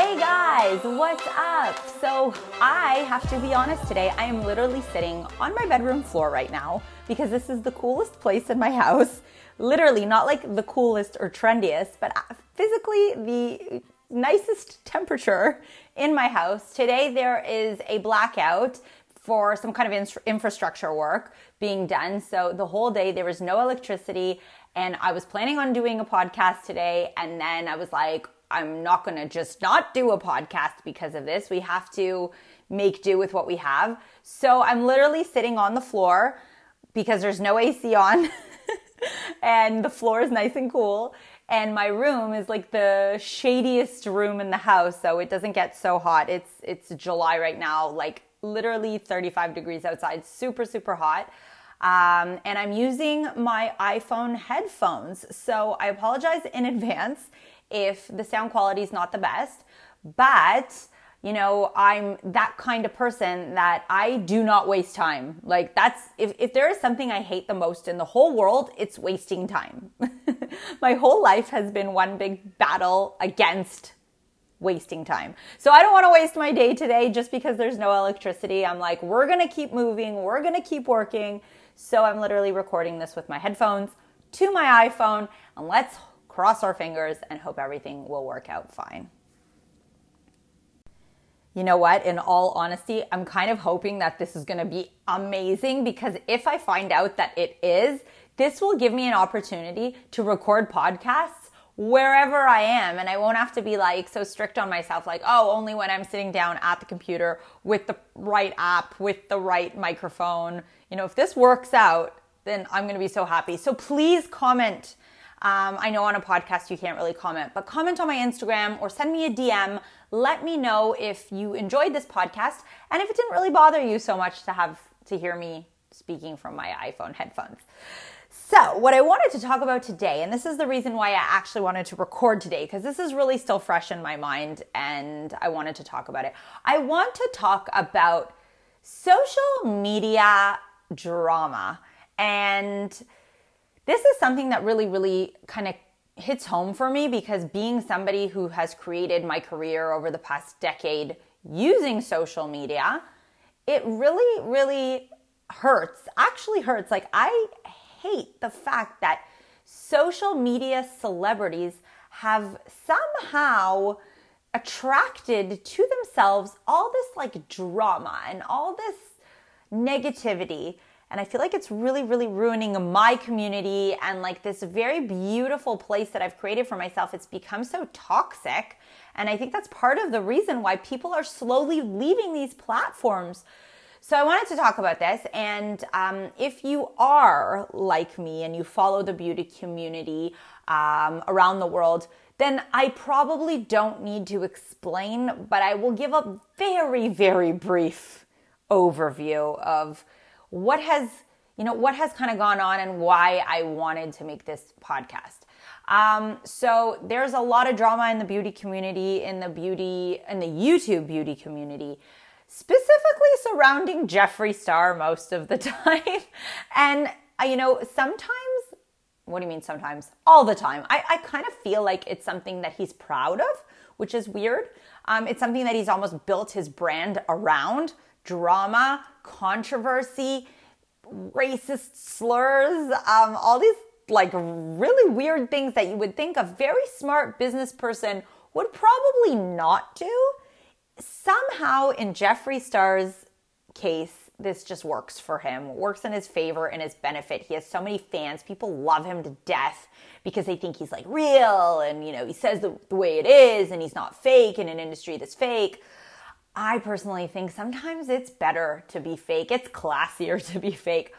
Hey guys, what's up? So I have to be honest today, I am literally sitting on my bedroom floor right now because this is the coolest place in my house. Literally, not like the coolest or trendiest, but physically the nicest temperature in my house. Today there is a blackout for some kind of infrastructure work being done. So the whole day there was no electricity, and I was planning on doing a podcast today, and then I was like, I'm not going to just not do a podcast because of this. We have to make do with what we have. So I'm literally sitting on the floor because there's no AC on and the floor is nice and cool. And my room is like the shadiest room in the house, so it doesn't get so hot. It's July right now, like literally 35 degrees outside, super, super hot. And I'm using my iPhone headphones. So I apologize in advance if the sound quality is not the best, but you know, I'm that kind of person that I do not waste time. Like if there is something I hate the most in the whole world, it's wasting time. My whole life has been one big battle against wasting time. So I don't want to waste my day today just because there's no electricity. I'm like, we're going to keep moving. We're going to keep working. So I'm literally recording this with my headphones to my iPhone, and let's cross our fingers and hope everything will work out fine. You know what? In all honesty, I'm kind of hoping that this is going to be amazing, because if I find out that it is, this will give me an opportunity to record podcasts wherever I am, and I won't have to be like so strict on myself, like, oh, only when I'm sitting down at the computer with the right app, with the right microphone. You know, if this works out, then I'm going to be so happy. So please comment. I know on a podcast you can't really comment, but comment on my Instagram or send me a DM. Let me know if you enjoyed this podcast and if it didn't really bother you so much to hear me speaking from my iPhone headphones. So what I wanted to talk about today, and this is the reason why I actually wanted to record today, because this is really still fresh in my mind and I wanted to talk about it. I want to talk about social media drama. And this is something that really, really kind of hits home for me, because being somebody who has created my career over the past decade using social media, it really, really hurts. Actually hurts. Like, I hate the fact that social media celebrities have somehow attracted to themselves all this like drama and all this negativity. And I feel like it's really, really ruining my community and like this very beautiful place that I've created for myself. It's become so toxic. And I think that's part of the reason why people are slowly leaving these platforms. So I wanted to talk about this. And if you are like me and you follow the beauty community around the world, then I probably don't need to explain, but I will give a very, very brief overview of what has kind of gone on and why I wanted to make this podcast. So there's a lot of drama in the beauty community, in the YouTube beauty community, specifically surrounding Jeffree Star most of the time. And, sometimes, what do you mean sometimes? All the time. I kind of feel like it's something that he's proud of, which is weird. It's something that he's almost built his brand around. Drama, controversy, racist slurs, all these like really weird things that you would think a very smart business person would probably not do. Somehow in Jeffree Star's case, this just works for him, works in his favor and his benefit. He has so many fans. People love him to death because they think he's like real and, he says the way it is and he's not fake in an industry that's fake. I personally think sometimes it's better to be fake. It's classier to be fake.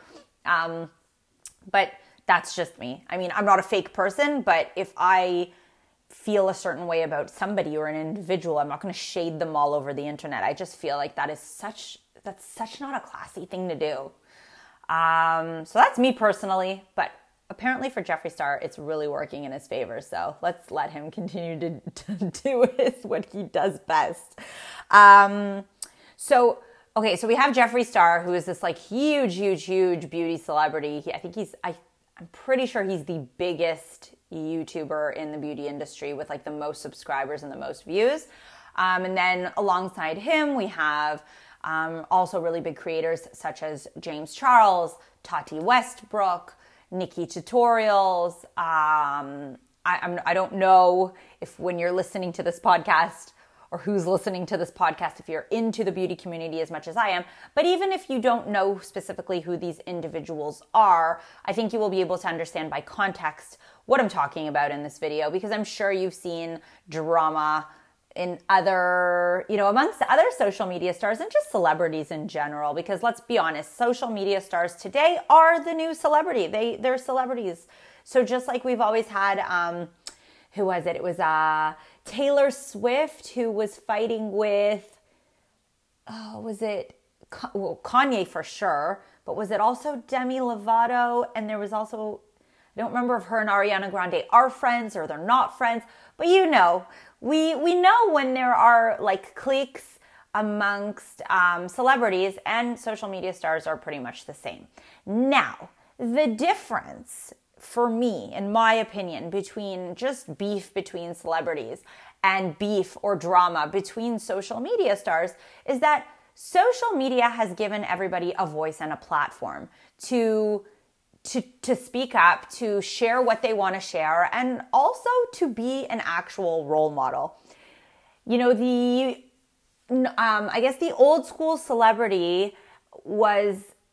But that's just me. I mean, I'm not a fake person, but if I feel a certain way about somebody or an individual, I'm not going to shade them all over the internet. I just feel like that's such not a classy thing to do. So that's me personally, but apparently for Jeffree Star, it's really working in his favor. So let's let him continue to do what he does best. So we have Jeffree Star, who is this like huge beauty celebrity. I'm pretty sure he's the biggest YouTuber in the beauty industry with like the most subscribers and the most views. And then alongside him, we have also really big creators such as James Charles, Tati Westbrook, Nikki Tutorials. I don't know if when you're listening to this podcast or who's listening to this podcast, if you're into the beauty community as much as I am, but even if you don't know specifically who these individuals are, I think you will be able to understand by context what I'm talking about in this video, because I'm sure you've seen drama in other, amongst other social media stars and just celebrities in general, because let's be honest, social media stars today are the new celebrity. They're celebrities. So just like we've always had, who was it? It was Taylor Swift, who was fighting with, Kanye for sure, but was it also Demi Lovato? And there was also, I don't remember if her and Ariana Grande are friends or they're not friends, but we know when there are like cliques amongst celebrities, and social media stars are pretty much the same. Now, the difference for me, in my opinion, between just beef between celebrities and beef or drama between social media stars is that social media has given everybody a voice and a platform to speak up, to share what they want to share, and also to be an actual role model. I guess the old school celebrity was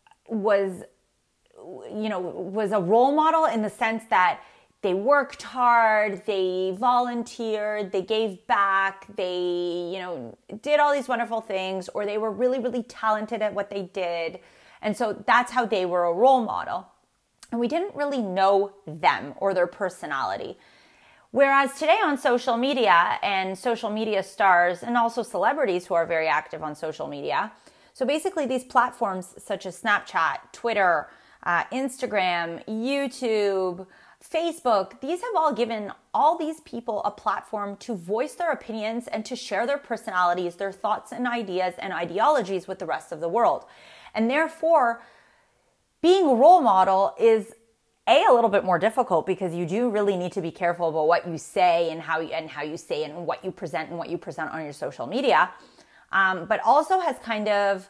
a role model in the sense that they worked hard, they volunteered, they gave back, they, did all these wonderful things, or they were really, really talented at what they did. And so that's how they were a role model. And we didn't really know them or their personality. Whereas today on social media and social media stars and also celebrities who are very active on social media. So basically these platforms such as Snapchat, Twitter, Instagram, YouTube, Facebook, these have all given all these people a platform to voice their opinions and to share their personalities, their thoughts and ideas and ideologies with the rest of the world. And therefore, being a role model is a little bit more difficult because you do really need to be careful about what you say and how you say it and what you present on your social media. But also has kind of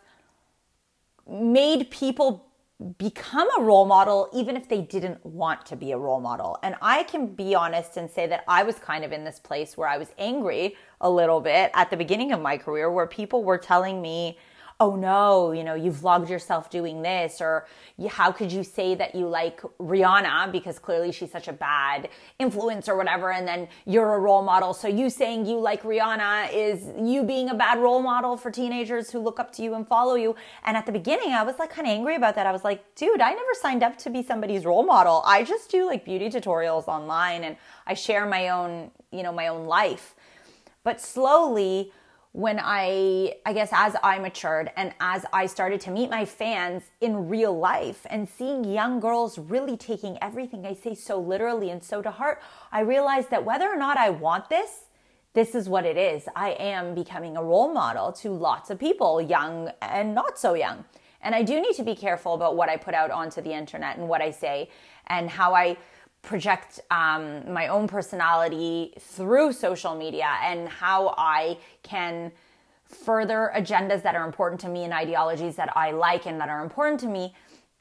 made people become a role model even if they didn't want to be a role model. And I can be honest and say that I was kind of in this place where I was angry a little bit at the beginning of my career, where people were telling me, oh no, you vlogged yourself doing this, or how could you say that you like Rihanna because clearly she's such a bad influence or whatever, and then you're a role model. So you saying you like Rihanna is you being a bad role model for teenagers who look up to you and follow you. And at the beginning, I was like kind of angry about that. I was like, dude, I never signed up to be somebody's role model. I just do like beauty tutorials online and I share my own life. But slowly, when I guess as I matured and as I started to meet my fans in real life and seeing young girls really taking everything I say so literally and so to heart, I realized that whether or not I want this is what it is. I am becoming a role model to lots of people, young and not so young. And I do need to be careful about what I put out onto the internet and what I say and how I project my own personality through social media and how I can further agendas that are important to me and ideologies that I like and that are important to me,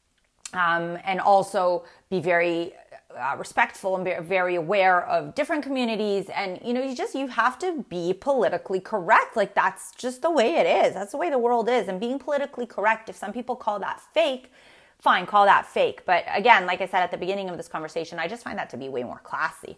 and also be very respectful and very aware of different communities. And you have to be politically correct. Like that's just the way it is. That's the way the world is. And being politically correct, if some people call that fake, fine, call that fake. But again, like I said at the beginning of this conversation, I just find that to be way more classy.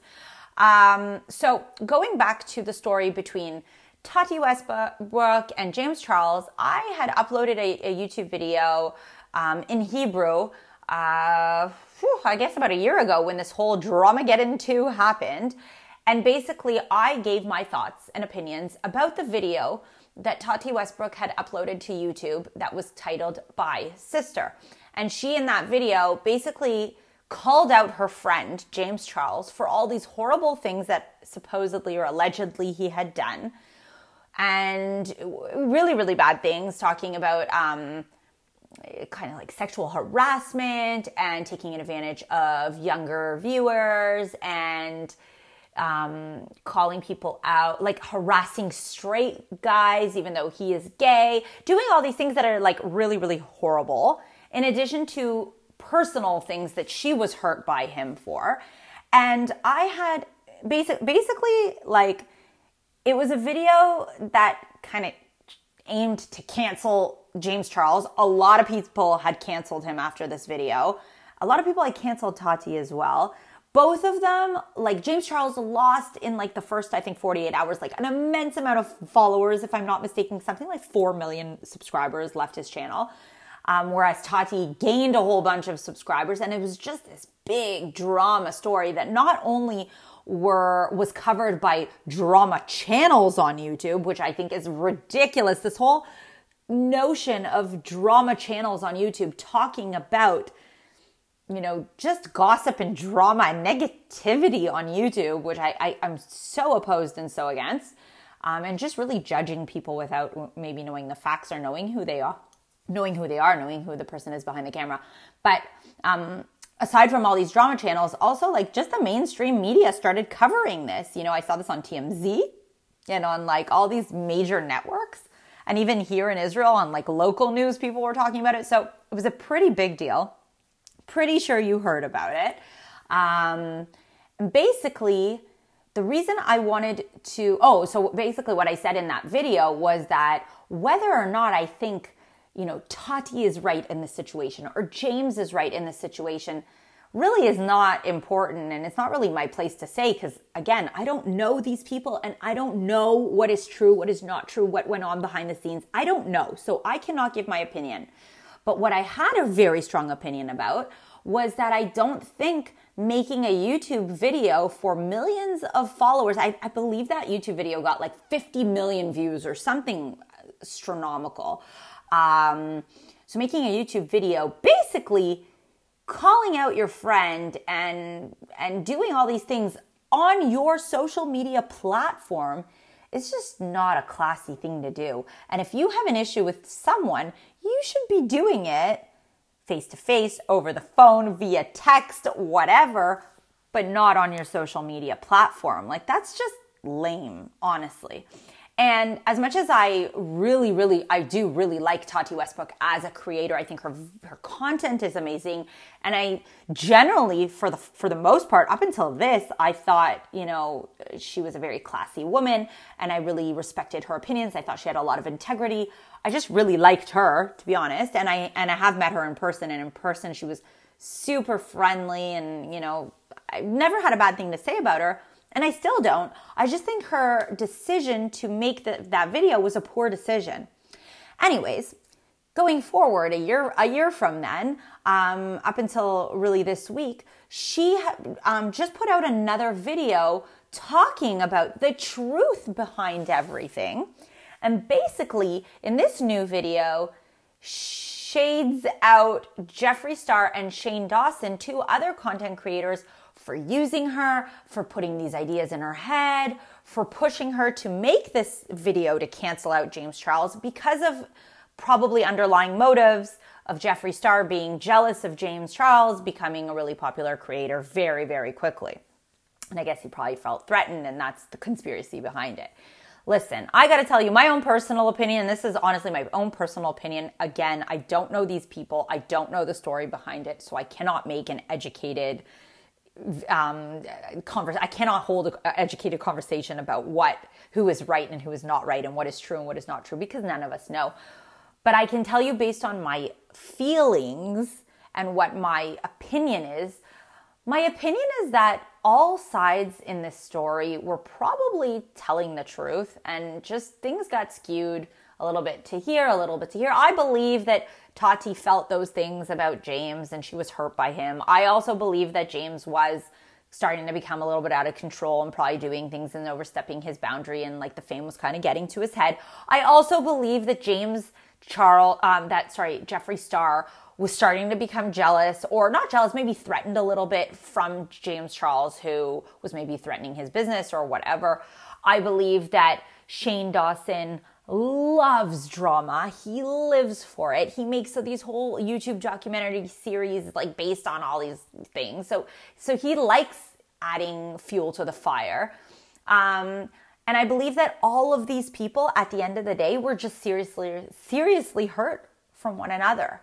So going back to the story between Tati Westbrook and James Charles, I had uploaded a YouTube video in Hebrew, I guess about a year ago when this whole Dramageddon 2 happened. And basically, I gave my thoughts and opinions about the video that Tati Westbrook had uploaded to YouTube that was titled By Sister. And she, in that video, basically called out her friend, James Charles, for all these horrible things that supposedly or allegedly he had done. And really, really bad things, talking about kind of like sexual harassment and taking advantage of younger viewers and calling people out, like harassing straight guys, even though he is gay, doing all these things that are like really, really horrible, in addition to personal things that she was hurt by him for. And I had basically like, it was a video that kind of aimed to cancel James Charles. A lot of people had canceled him after this video. A lot of people had canceled Tati as well. Both of them, like James Charles lost in like the first, I think 48 hours, like an immense amount of followers, if I'm not mistaken, something like 4 million subscribers left his channel. Whereas Tati gained a whole bunch of subscribers, and it was just this big drama story that not only was covered by drama channels on YouTube, which I think is ridiculous. This whole notion of drama channels on YouTube talking about, you know, just gossip and drama and negativity on YouTube, which I'm so opposed and so against, and just really judging people without maybe knowing the facts or knowing who they are, knowing who the person is behind the camera. But aside from all these drama channels, also like just the mainstream media started covering this. You know, I saw this on TMZ and on like all these major networks, and even here in Israel on like local news, people were talking about it. So it was a pretty big deal. Pretty sure you heard about it. Basically, the reason I wanted to, so basically what I said in that video was that whether or not I think, you know, Tati is right in this situation or James is right in this situation really is not important. And it's not really my place to say, because again, I don't know these people and I don't know what is true, what is not true, what went on behind the scenes. I don't know. So I cannot give my opinion. But what I had a very strong opinion about was that I don't think making a YouTube video for millions of followers, I believe that YouTube video got like 50 million views or something astronomical. So making a YouTube video, basically calling out your friend and doing all these things on your social media platform, is just not a classy thing to do. And if you have an issue with someone, you should be doing it face-to-face, over the phone, via text, whatever, but not on your social media platform. Like, that's just lame, honestly. And as much as I do really like Tati Westbrook as a creator, I think her content is amazing. And I generally, for the most part, up until this, I thought, you know, she was a very classy woman and I really respected her opinions. I thought she had a lot of integrity. I just really liked her, to be honest. And I have met her in person, and in person she was super friendly, and, you know, I never had a bad thing to say about her. And I still don't. I just think her decision to make that video was a poor decision. Anyways, going forward, a year from then, up until really this week, she just put out another video talking about the truth behind everything. And basically, in this new video, shades out Jeffree Star and Shane Dawson, two other content creators, for using her, for putting these ideas in her head, for pushing her to make this video to cancel out James Charles because of probably underlying motives of Jeffree Star being jealous of James Charles becoming a really popular creator very, very quickly. And I guess he probably felt threatened, and that's the conspiracy behind it. Listen, I got to tell you my own personal opinion. This is honestly my own personal opinion. Again, I don't know these people. I don't know the story behind it, so I cannot make an educated I cannot hold an educated conversation about who is right and who is not right, and what is true and what is not true, because none of us know. But I can tell you based on my feelings and what my opinion is. My opinion is that all sides in this story were probably telling the truth, and just things got skewed a little bit to here, a little bit to here. I believe that Tati felt those things about James and she was hurt by him. I also believe that James was starting to become a little bit out of control and probably doing things and overstepping his boundary, and like the fame was kind of getting to his head. I also believe that Jeffree Star was starting to become jealous, or not jealous, maybe threatened a little bit from James Charles, who was maybe threatening his business or whatever. I believe that Shane Dawson loves drama. He lives for it. He makes these whole YouTube documentary series like based on all these things. So he likes adding fuel to the fire. And I believe that all of these people at the end of the day were just seriously hurt from one another.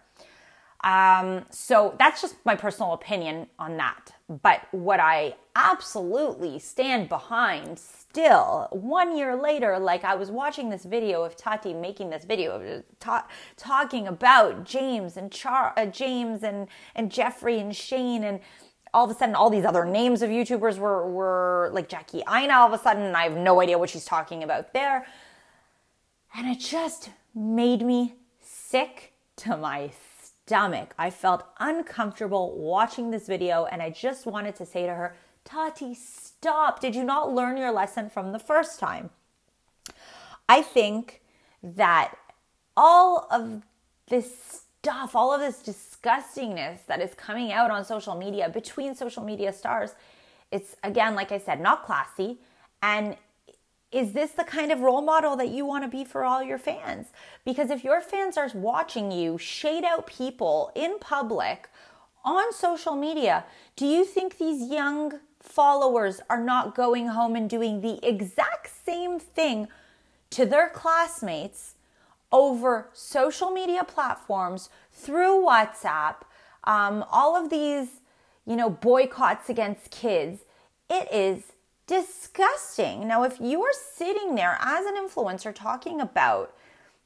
So that's just my personal opinion on that. But what I absolutely stand behind still, 1 year later, like I was watching this video of Tati making this video talking about James and James and Jeffrey and Shane, and all of a sudden all these other names of YouTubers were like Jackie Aina all of a sudden, I have no idea what she's talking about there. And it just made me sick to my stomach. I felt uncomfortable watching this video, and I just wanted to say to her, Tati, stop. Did you not learn your lesson from the first time? I think that all of this stuff, all of this disgustingness that is coming out on social media between social media stars, it's, again, like I said, not classy. And is this the kind of role model that you want to be for all your fans? Because if your fans are watching you shade out people in public on social media, do you think these young followers are not going home and doing the exact same thing to their classmates over social media platforms, through WhatsApp, all of these, boycotts against kids? It is disgusting. Now, if you are sitting there as an influencer talking about,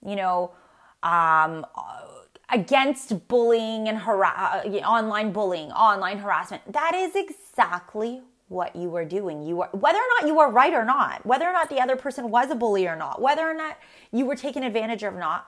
against bullying and online bullying, online harassment, that is exactly what you were doing. Whether or not you were right or not, whether or not the other person was a bully or not, whether or not you were taken advantage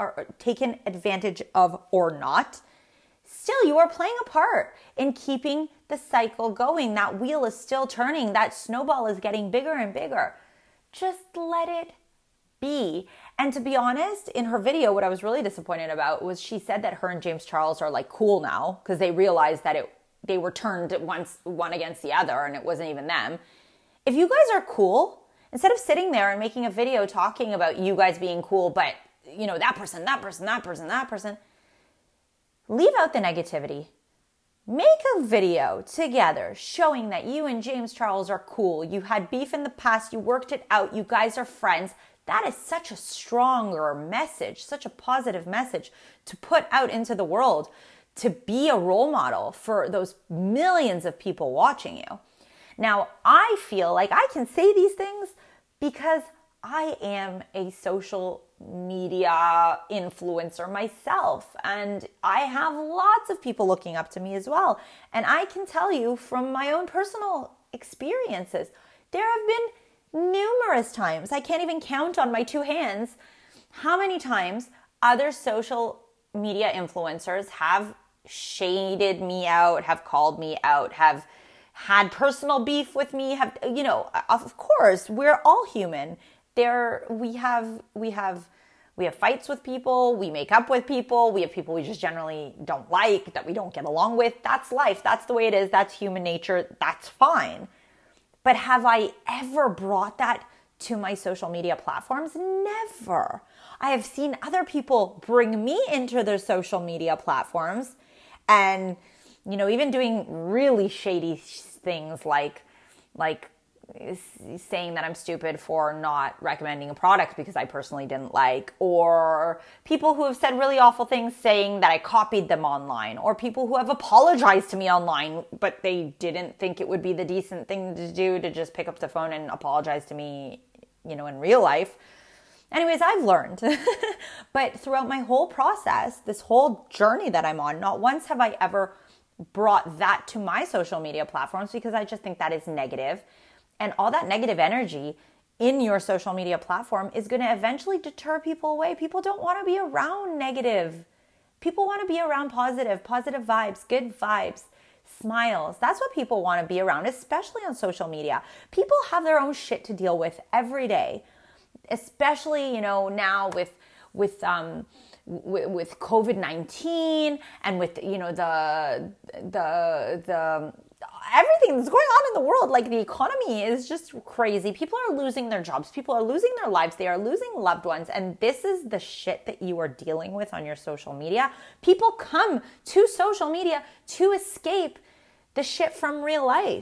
of or not, still you are playing a part in keeping the cycle going. That wheel is still turning. That snowball is getting bigger and bigger. Just let it be. And to be honest, in her video, what I was really disappointed about was she said that her and James Charles are like cool now because they realized that they were turned one against the other and it wasn't even them. If you guys are cool, instead of sitting there and making a video talking about you guys being cool, but that person, leave out the negativity. Make a video together showing that you and James Charles are cool. You had beef in the past. You worked it out. You guys are friends. That is such a stronger message, such a positive message to put out into the world, to be a role model for those millions of people watching you. Now, I feel like I can say these things because I am a social media influencer myself, and I have lots of people looking up to me as well. And I can tell you from my own personal experiences, there have been numerous times, I can't even count on my two hands, how many times other social media influencers have shaded me out, have called me out, have had personal beef with me, of course, we're all human. We have fights with people, we make up with people, we have people we just generally don't like, that we don't get along with. That's life, that's the way it is, that's human nature, that's fine. But have I ever brought that to my social media platforms? Never. I have seen other people bring me into their social media platforms and, even doing really shady things like saying that I'm stupid for not recommending a product because I personally didn't like, or people who have said really awful things saying that I copied them online, or people who have apologized to me online, but they didn't think it would be the decent thing to do to just pick up the phone and apologize to me, in real life. Anyways, I've learned. But throughout my whole process, this whole journey that I'm on, not once have I ever brought that to my social media platforms because I just think that is negative. And all that negative energy in your social media platform is going to eventually deter people away. People don't want to be around negative. People want to be around positive vibes, good vibes, smiles. That's what people want to be around, especially on social media. People have their own shit to deal with every day, especially, now with COVID-19 and with, the everything that's going on in the world. Like, the economy is just crazy. People are losing their jobs. People are losing their lives. They are losing loved ones. And this is the shit that you are dealing with on your social media. People come to social media to escape the shit from real life.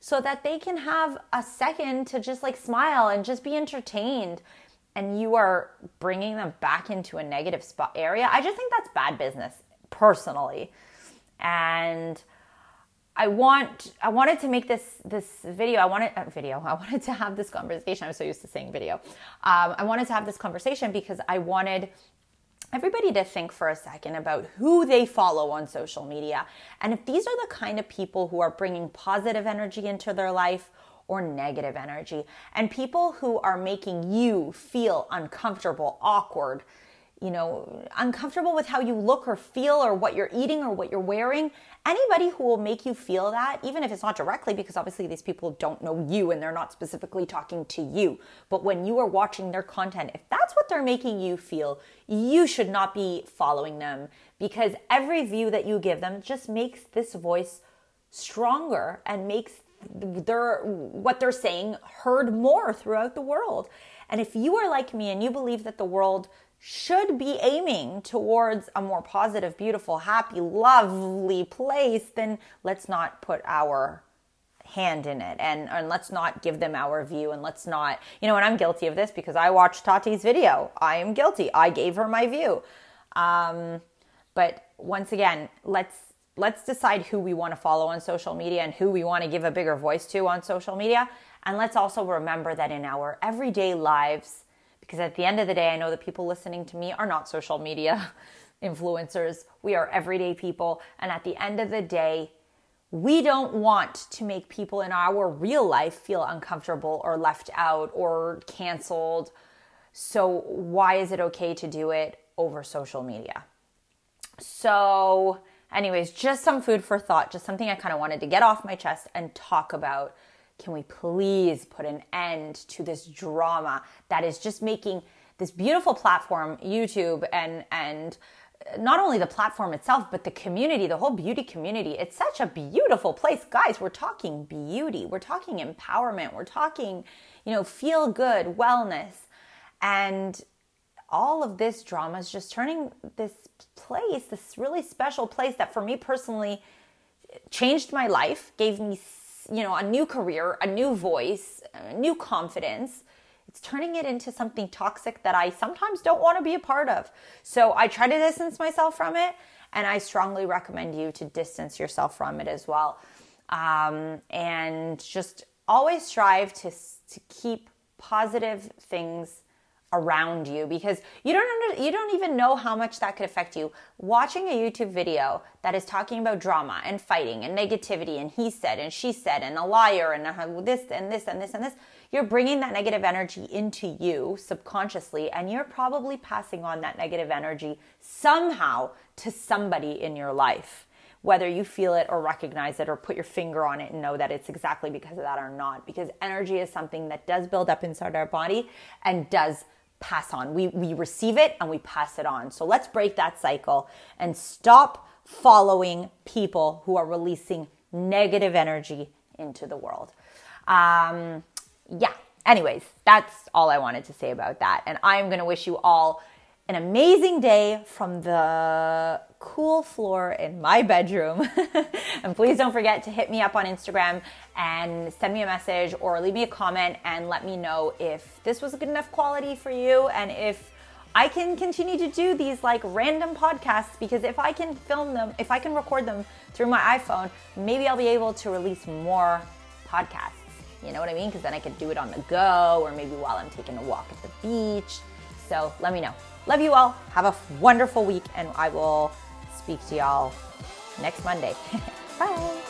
so that they can have a second to just like smile and just be entertained, and you are bringing them back into a negative spot area. I just think that's bad business personally. And I wanted to make this video. I wanted to have this conversation. I'm so used to saying video. I wanted to have this conversation because I wanted everybody to think for a second about who they follow on social media. And if these are the kind of people who are bringing positive energy into their life or negative energy, and people who are making you feel uncomfortable, awkward, uncomfortable with how you look or feel or what you're eating or what you're wearing. Anybody who will make you feel that, even if it's not directly, because obviously these people don't know you and they're not specifically talking to you. But when you are watching their content, if that's what they're making you feel, you should not be following them, because every view that you give them just makes this voice stronger and makes what they're saying heard more throughout the world. And if you are like me and you believe that the world should be aiming towards a more positive, beautiful, happy, lovely place, then let's not put our hand in it, and let's not give them our view, and let's not, and I'm guilty of this because I watched Tati's video. I am guilty. I gave her my view. But once again, let's decide who we want to follow on social media and who we want to give a bigger voice to on social media. And let's also remember that in our everyday lives, because at the end of the day, I know the people listening to me are not social media influencers. We are everyday people. And at the end of the day, we don't want to make people in our real life feel uncomfortable or left out or canceled. So why is it okay to do it over social media? So anyways, just some food for thought, just something I kind of wanted to get off my chest and talk about. Can we please put an end to this drama that is just making this beautiful platform, YouTube, and not only the platform itself, but the community, the whole beauty community. It's such a beautiful place. Guys, we're talking beauty. We're talking empowerment. We're talking, feel good, wellness. And all of this drama is just turning this place, this really special place that for me personally changed my life, gave me a new career, a new voice, a new confidence. It's turning it into something toxic that I sometimes don't want to be a part of. So I try to distance myself from it, and I strongly recommend you to distance yourself from it as well. And just always strive to keep positive things around you, because you don't even know how much that could affect you. Watching a YouTube video that is talking about drama and fighting and negativity and he said and she said and a liar and this and this and this and this, you're bringing that negative energy into you subconsciously, and you're probably passing on that negative energy somehow to somebody in your life, whether you feel it or recognize it or put your finger on it and know that it's exactly because of that or not. Because energy is something that does build up inside our body and does pass on. We receive it and we pass it on. So let's break that cycle and stop following people who are releasing negative energy into the world. Anyways, that's all I wanted to say about that. And I'm going to wish you all an amazing day from the cool floor in my bedroom. And please don't forget to hit me up on Instagram and send me a message or leave me a comment and let me know if this was a good enough quality for you, and if I can continue to do these like random podcasts, because if I can film them, if I can record them through my iPhone, maybe I'll be able to release more podcasts. You know what I mean? Because then I could do it on the go, or maybe while I'm taking a walk at the beach. So let me know. Love you all. Have a wonderful week, and I will speak to y'all next Monday. Bye.